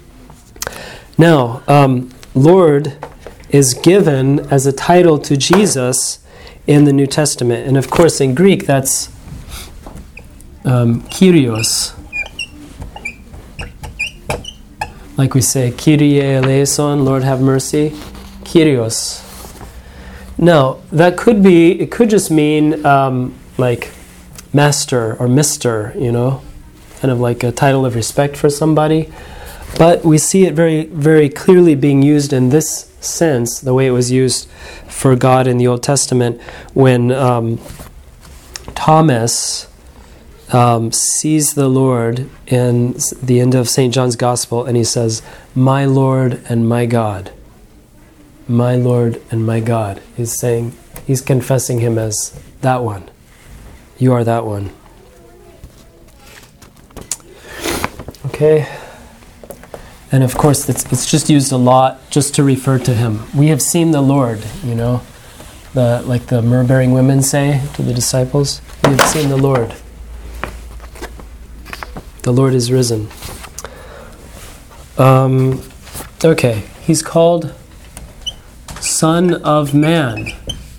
Now, Lord is given as a title to Jesus in the New Testament. And of course, in Greek, that's Kyrios. Like we say, Kyrie eleison, Lord have mercy. Kyrios. Now, it could just mean like master or mister, kind of like a title of respect for somebody. But we see it very, very clearly being used in this sense, the way it was used for God in the Old Testament, when Thomas sees the Lord in the end of St. John's Gospel, and he says, "My Lord and my God." My Lord and my God. He's confessing him as that one. You are that one. Okay? And of course, it's just used a lot just to refer to him. We have seen the Lord, like the myrrh-bearing women say to the disciples. We have seen the Lord. The Lord is risen. Okay, he's called Son of Man.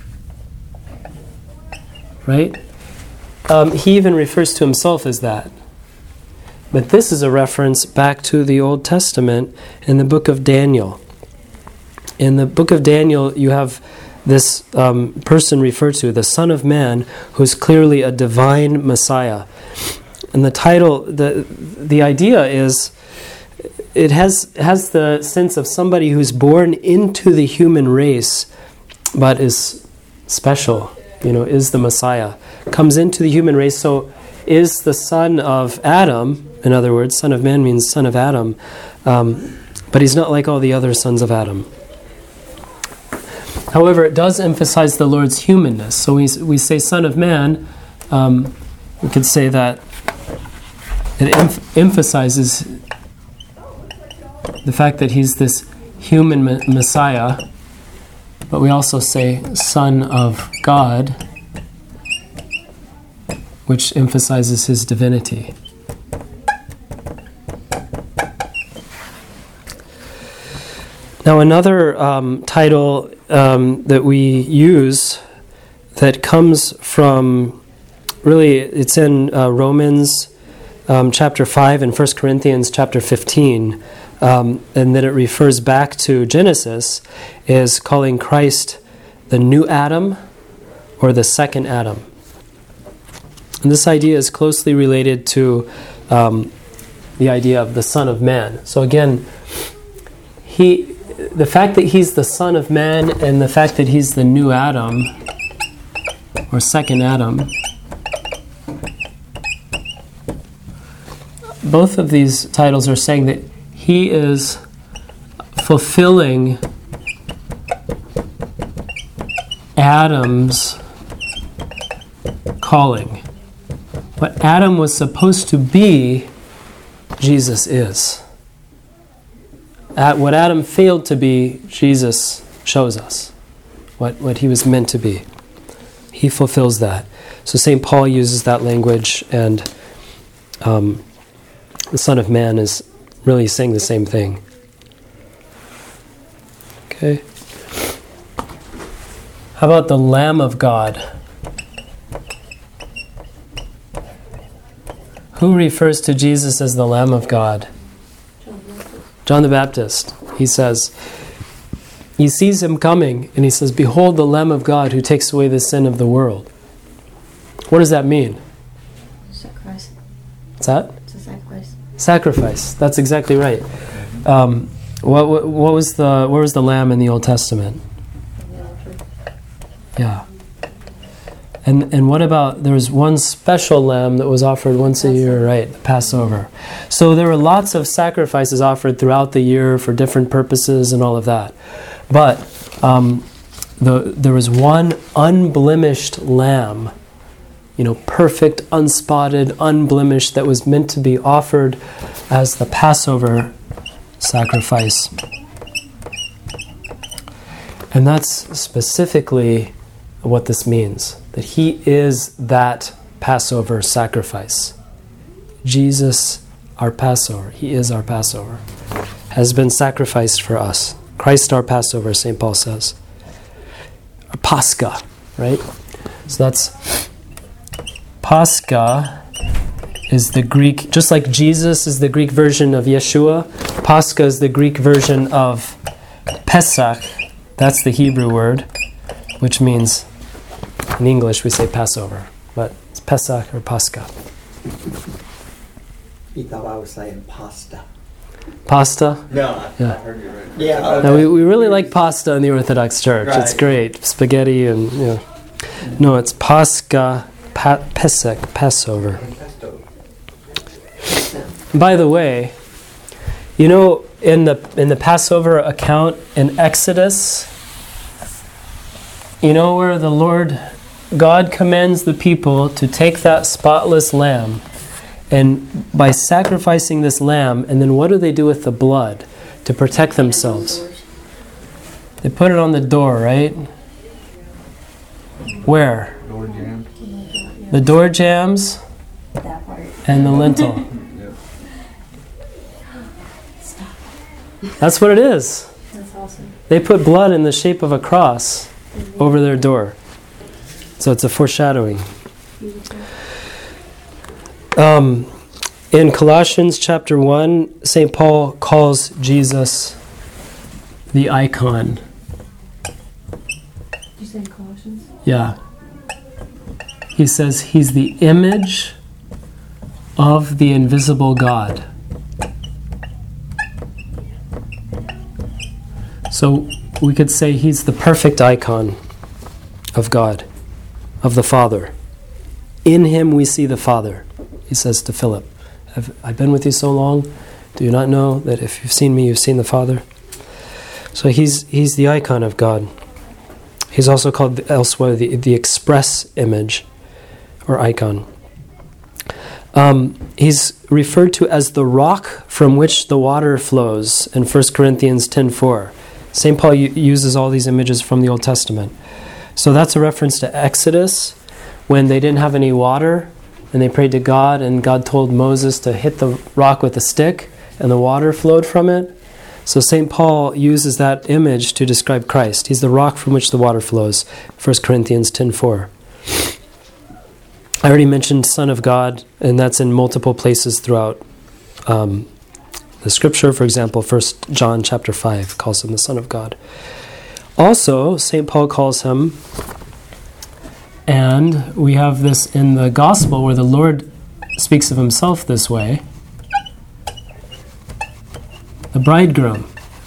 Right? He even refers to himself as that. But this is a reference back to the Old Testament in the book of Daniel. In the book of Daniel, you have this person referred to, the Son of Man, who's clearly a divine Messiah. And the title, the idea is, it has the sense of somebody who's born into the human race, but is special, is the Messiah. Comes into the human race, so is the son of Adam. In other words, Son of Man means son of Adam. But he's not like all the other sons of Adam. However, it does emphasize the Lord's humanness. So we say Son of Man, we could say that it emphasizes the fact that he's this human Messiah, but we also say Son of God, which emphasizes his divinity. Now, another title that we use that comes from, really, it's in Romans chapter 5 and 1 Corinthians chapter 15, and then it refers back to Genesis, is calling Christ the new Adam or the second Adam. And this idea is closely related to the idea of the Son of Man. So again, the fact that he's the Son of Man and the fact that he's the new Adam, or second Adam, both of these titles are saying that he is fulfilling Adam's calling. What Adam was supposed to be, Jesus is. What Adam failed to be, Jesus shows us what he was meant to be. He fulfills that. So St. Paul uses that language, and the Son of Man is really saying the same thing. Okay. How about the Lamb of God? Who refers to Jesus as the Lamb of God? John the Baptist. He says, he sees him coming, and he says, "Behold the Lamb of God who takes away the sin of the world." What does that mean? Sacrifice. What's that? It's a sacrifice. Sacrifice. That's exactly right. What was where was the lamb in the Old Testament? Yeah. And what about, there was one special lamb that was offered once a year, right? The Passover. So there were lots of sacrifices offered throughout the year for different purposes and all of that. But there was one unblemished lamb, perfect, unspotted, unblemished, that was meant to be offered as the Passover sacrifice. And that's specifically what this means, that he is that Passover sacrifice. Jesus, our Passover, he is our Passover, has been sacrificed for us. Christ our Passover, St. Paul says. Or Pascha, right? So that's, Pascha is the Greek, just like Jesus is the Greek version of Yeshua, Pascha is the Greek version of Pesach. That's the Hebrew word, which means, in English we say Passover, but it's Pesach or Pascha. You thought I was saying pasta. Pasta? No, I heard you right. Yeah. No, we really like pasta in the Orthodox Church. Right. It's great. Spaghetti and, No, it's Pascha, Pesach, Passover. By the way, in the Passover account in Exodus, where the Lord God commands the people to take that spotless lamb, and by sacrificing this lamb, and then what do they do with the blood to protect themselves? They put it on the door, right? Where? Door jam. The door jams and the lintel. That's what it is. That's awesome. They put blood in the shape of a cross over their door. So it's a foreshadowing. In Colossians chapter 1, St. Paul calls Jesus the icon. Did you say Colossians? Yeah. He says he's the image of the invisible God. So we could say he's the perfect icon of God, of the Father. In him we see the Father, he says to Philip. Have I been with you so long? Do you not know that if you've seen me, you've seen the Father? So he's the icon of God. He's also called elsewhere the express image or icon. He's referred to as the rock from which the water flows in 1 Corinthians 10:4. St. Paul uses all these images from the Old Testament. So that's a reference to Exodus, when they didn't have any water, and they prayed to God, and God told Moses to hit the rock with a stick, and the water flowed from it. So St. Paul uses that image to describe Christ. He's the rock from which the water flows, 1 Corinthians 10:4. I already mentioned Son of God, and that's in multiple places throughout the Scripture. For example, 1 John chapter 5 calls him the Son of God. Also, St. Paul calls him, and we have this in the Gospel where the Lord speaks of himself this way, the bridegroom.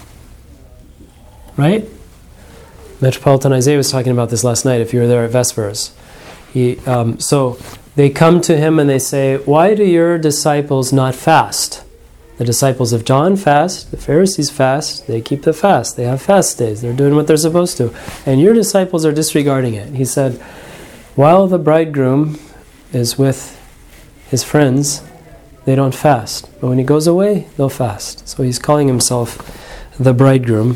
Right? Metropolitan Isaiah was talking about this last night, if you were there at Vespers. So they come to him and they say, "Why do your disciples not fast? The disciples of John fast, the Pharisees fast, they keep the fast, they have fast days, they're doing what they're supposed to. And your disciples are disregarding it." He said, while the bridegroom is with his friends, they don't fast. But when he goes away, they'll fast. So he's calling himself the bridegroom.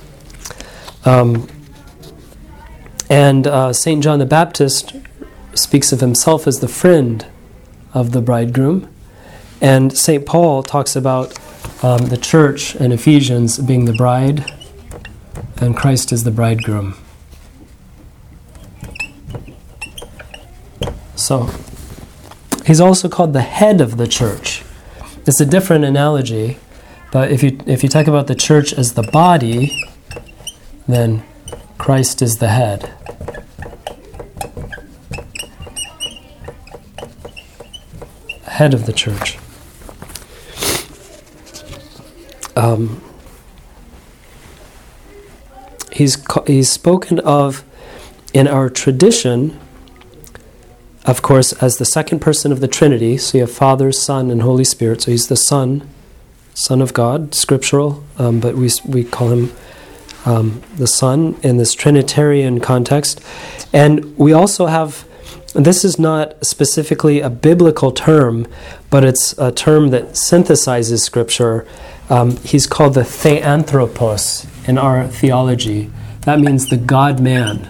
And St. John the Baptist speaks of himself as the friend of the bridegroom. And St. Paul talks about the church in Ephesians being the bride, and Christ is the bridegroom. So, he's also called the head of the church. It's a different analogy, but if you talk about the church as the body, then Christ is the head. Head of the church. He's spoken of in our tradition, of course, as the second person of the Trinity. So you have Father, Son, and Holy Spirit. So he's the Son of God, scriptural, but we call him the Son in this Trinitarian context. And we also have, this is not specifically a biblical term, but it's a term that synthesizes Scripture. He's called the Theanthropos in our theology. That means the God-man.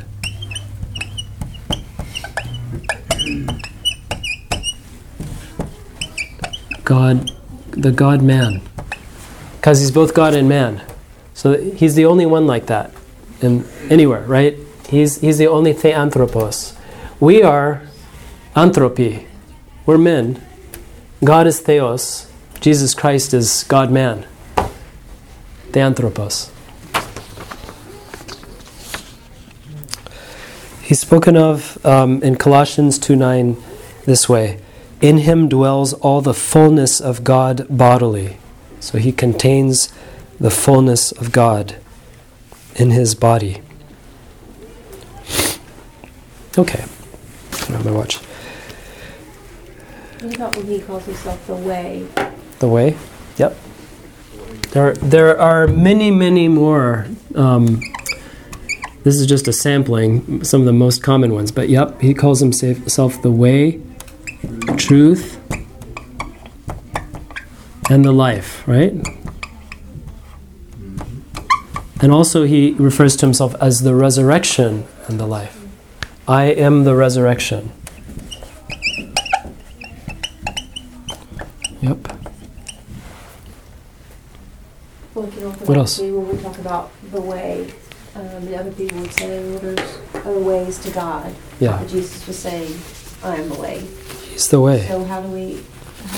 The God-man. Because he's both God and man. So he's the only one like that anywhere, right? He's the only Theanthropos. We are anthropy. We're men. God is Theos. Jesus Christ is God-man. Theanthropos. He's spoken of in Colossians 2:9 this way: in him dwells all the fullness of God bodily. So he contains the fullness of God in his body. Okay. I don't have my watch. What about when he calls himself the Way? The Way? Yep. There are many, many more. This is just a sampling, some of the most common ones. But yep, he calls himself the Way, Truth, and the Life, right? And also he refers to himself as the Resurrection and the Life. I am the resurrection. Yep. Well, you know, What else? when we talk about the way, the other people would say, well, there's other ways to God. Yeah. But Jesus was saying, I am the way. He's the way. So how do we put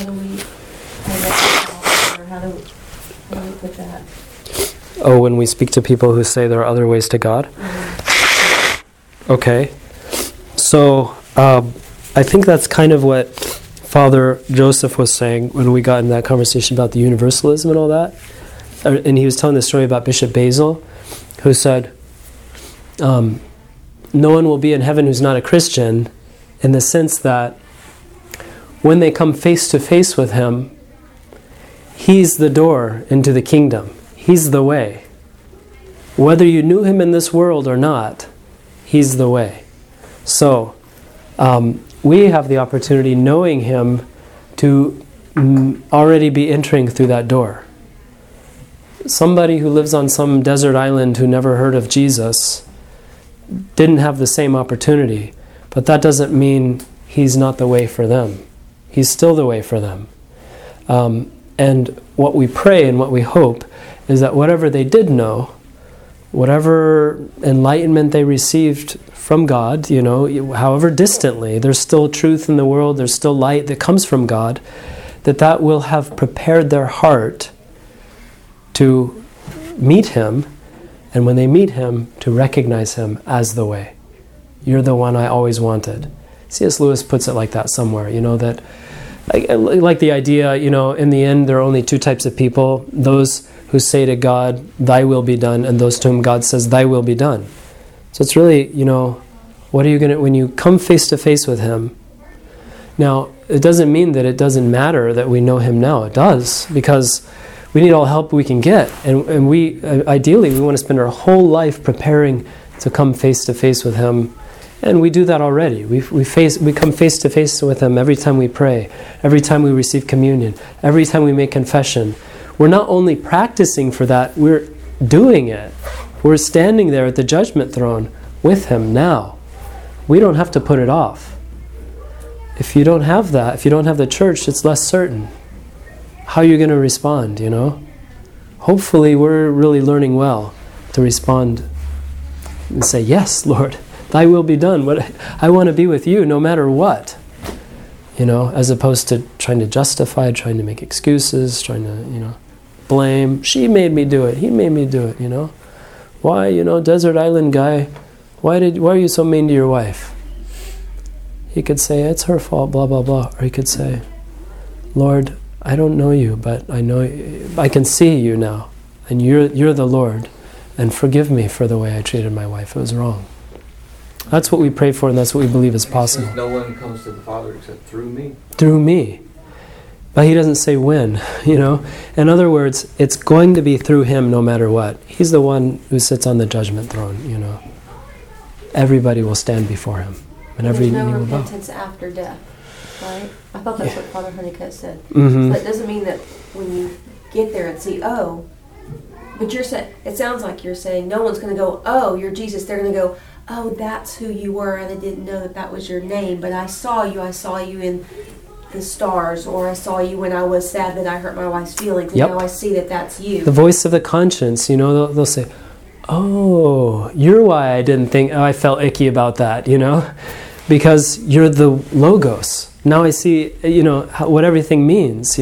that? Oh, when we speak to people who say there are other ways to God? Mm-hmm. Okay. So, I think that's kind of what Father Joseph was saying when we got in that conversation about the universalism and all that. And he was telling the story about Bishop Basil, who said, no one will be in heaven who's not a Christian, in the sense that when they come face to face with him, he's the door into the kingdom. He's the way. Whether you knew him in this world or not, He's the way. So, we have the opportunity, knowing Him, to already be entering through that door. Somebody who lives on some desert island who never heard of Jesus didn't have the same opportunity, but that doesn't mean He's not the way for them. He's still the way for them. And what we pray and what we hope is that whatever they did know, whatever enlightenment they received from God, however distantly, there's still truth in the world, there's still light that comes from God, that will have prepared their heart to meet Him, and when they meet Him, to recognize Him as the way. You're the one I always wanted. C.S. Lewis puts it like that somewhere, that I like the idea, in the end there are only two types of people: those who say to God, "Thy will be done," and those to whom God says, "Thy will be done." So it's really, what are you going to, when you come face to face with Him? Now, it doesn't mean that it doesn't matter that we know Him now. It does, because we need all help we can get. And we, ideally, we want to spend our whole life preparing to come face to face with Him. And we do that already. We come face to face with Him every time we pray, every time we receive communion, every time we make confession. We're not only practicing for that, we're doing it. We're standing there at the judgment throne with Him now. We don't have to put it off. If you don't have that, if you don't have the church, it's less certain. How are you going to respond, Hopefully we're really learning well to respond and say, "Yes, Lord, Thy will be done. I want to be with You no matter what." As opposed to trying to justify, trying to make excuses, trying to, blame. She made me do it. He made me do it, Why, desert island guy, why are you so mean to your wife? He could say, "It's her fault, blah, blah, blah." Or he could say, "Lord, I don't know You, but I can see You now. And you're the Lord. And forgive me for the way I treated my wife. It was wrong." That's what we pray for, and that's what we believe is possible. He says, "No one comes to the Father except through Me." Through me. But He doesn't say when, In other words, it's going to be through Him no matter what. He's the one who sits on the judgment throne, Everybody will stand before Him. And every knee there's no will bow. repentance after death, right? I thought that's what Father Honeycutt said. Mm-hmm. So that doesn't mean that when you get there and see, but you're saying, it sounds like you're saying no one's going to go, "Oh, you're Jesus." They're going to go, "Oh, that's who you were, and I didn't know that was your name, but I saw you in the stars, or I saw you when I was sad that I hurt my wife's feelings, and now I see that that's You." The voice of the conscience, they'll say, "Oh, you're why I didn't think, I felt icky about that, because you're the Logos. Now I see, what everything means,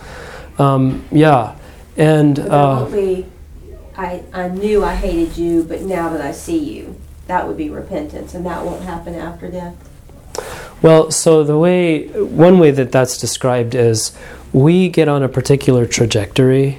yeah." And But that won't be, I knew I hated you, but now that I see you. That would be repentance, and that won't happen after death. well, so one way that that's described is we get on a particular trajectory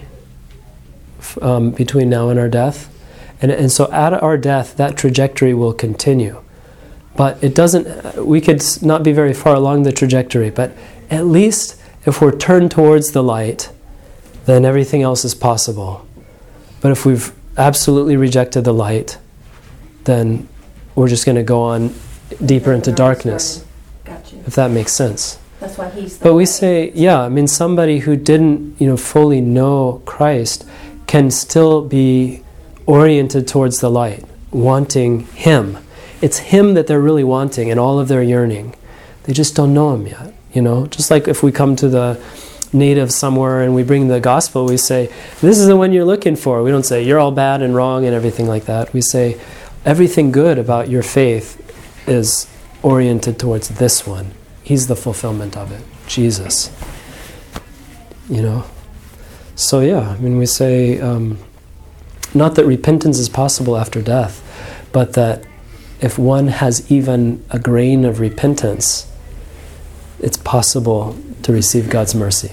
between now and our death. And so at our death, that trajectory will continue. But it doesn't, we could not be very far along the trajectory, but at least if we're turned towards the light, then everything else is possible. But if we've absolutely rejected the light, then we're just going to go on deeper into darkness. Gotcha. If that makes sense. That's why He's the But we way. say, somebody who didn't, fully know Christ can still be oriented towards the light, wanting Him. It's Him that they're really wanting in all of their yearning. They just don't know Him yet, Just like if we come to the native somewhere and we bring the gospel, we say, "This is the one you're looking for." We don't say, "You're all bad and wrong," and everything like that. We say, "Everything good about your faith is oriented towards this one. He's the fulfillment of it, Jesus." So we say, not that repentance is possible after death, but that if one has even a grain of repentance, it's possible to receive God's mercy.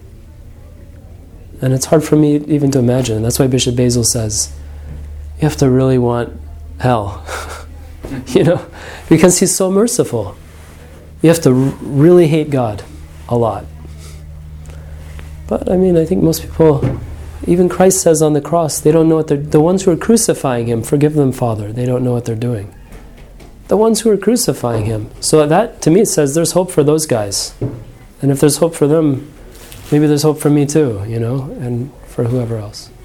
And it's hard for me even to imagine. That's why Bishop Basil says, you have to really want hell, because He's so merciful. You have to really hate God a lot. But I think most people, even Christ says on the cross, they don't know what the ones who are crucifying Him, forgive them, Father. They don't know what they're doing. The ones who are crucifying him. So that, to me, says there's hope for those guys. And if there's hope for them, maybe there's hope for me too, and for whoever else.